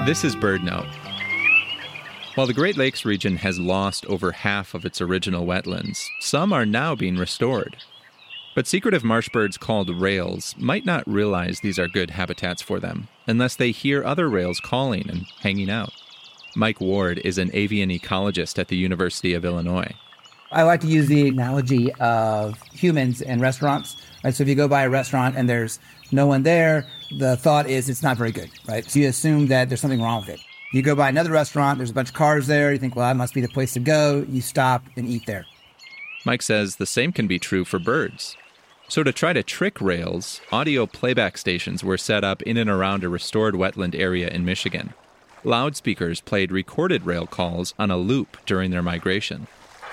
This is BirdNote. While the Great Lakes region has lost over half of its original wetlands, some are now being restored. But secretive marsh birds called rails might not realize these are good habitats for them unless they hear other rails calling and hanging out. Mike Ward is an avian ecologist at the University of Illinois. I like to use the analogy of humans and restaurants. Right? So if you go by a restaurant and there's no one there, the thought is it's not very good, right? So you assume that there's something wrong with it. You go by another restaurant, there's a bunch of cars there, you think, well, that must be the place to go. You stop and eat there. Mike says the same can be true for birds. So to try to trick rails, audio playback stations were set up in and around a restored wetland area in Michigan. Loudspeakers played recorded rail calls on a loop during their migration.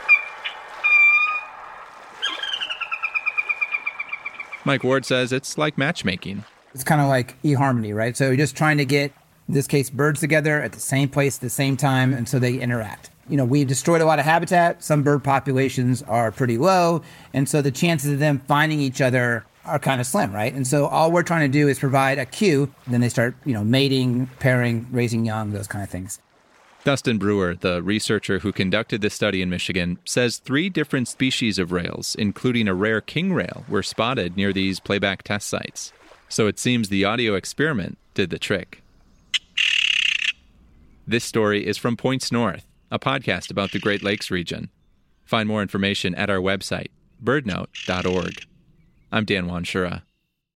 Mike Ward says it's like matchmaking. It's kind of like eHarmony, right? So you're just trying to get, in this case, birds together at the same place at the same time, and so they interact. You know, we've destroyed a lot of habitat. Some bird populations are pretty low, and so the chances of them finding each other are kind of slim, right? And so all we're trying to do is provide a cue. Then they start, mating, pairing, raising young, those kind of things. Dustin Brewer, the researcher who conducted this study in Michigan, says 3 different species of rails, including a rare king rail, were spotted near these playback test sites. So it seems the audio experiment did the trick. This story is from Points North, a podcast about the Great Lakes region. Find more information at our website, birdnote.org. I'm Dan Wanshura.